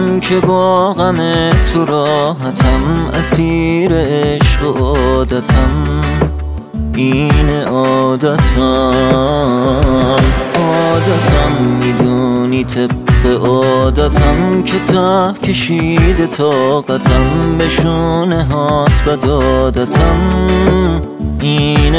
من که با غم تو راحتم، اسیر عشق و عادتم، این عادتم میدونی طبق عادتم که ته کشیده طاقتم، به شونه هات بد عادتم، این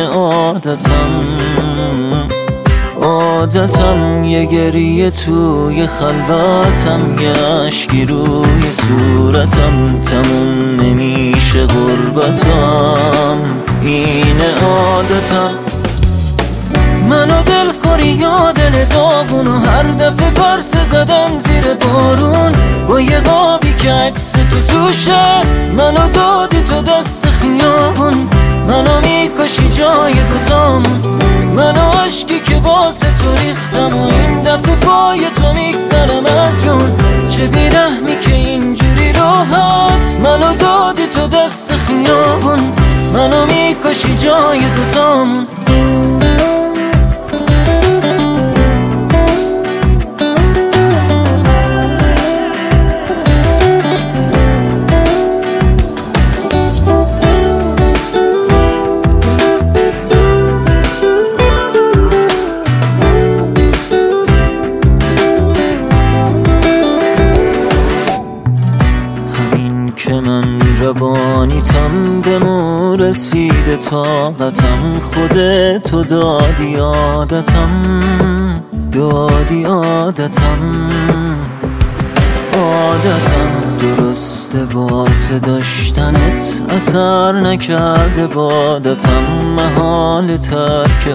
عادتم یه گریه توی خلوتم، یه اشکی روی صورتم، تموم نمیشه غربتم، این عادتم. منو دلخوری یا دل داغون و هر دفعه پرسه زدن زیر بارون، با یه قابی که عکس تو توشه منو دادی تو دست خیابون، منو میکشی جای دوتامون، منو عشقی که واسه تو ریختم و این دفعه پای تو میگذرم از جون، چه بیرحمی که اینجوری راحت منو دادی تو دست خیابون، منو میکشی جای دوتامون. که من روانیتم به مو رسیده طاقتم، خودتو دادی عادتم درسته واسه داشتنت اثر نکرده بادتم، محال ترک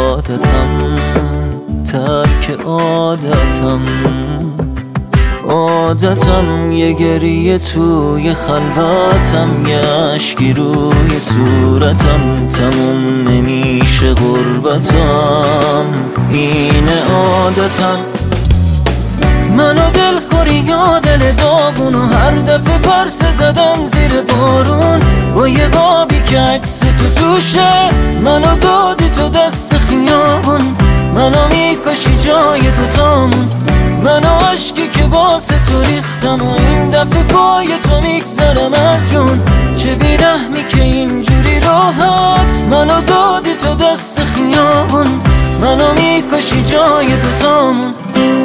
عادتم یه گریه توی خلوتم، یه اشکی روی صورتم، تموم نمیشه غربتم، این عادتم. منو دلخوری یا دل داغون و هر دفعه پرسه زدن زیر بارون، با یه قابی که عکس تو توشه منو دادی تو دست خیابون، منو میکشی جای دوتامون، منو عشقی که واسه تو ریختم و این دفعه پای تو میگذرم از جون، چه بیرحمی که اینجوری راحت منو دادی تو دست خیابون، منو میکشی جای دوتامون.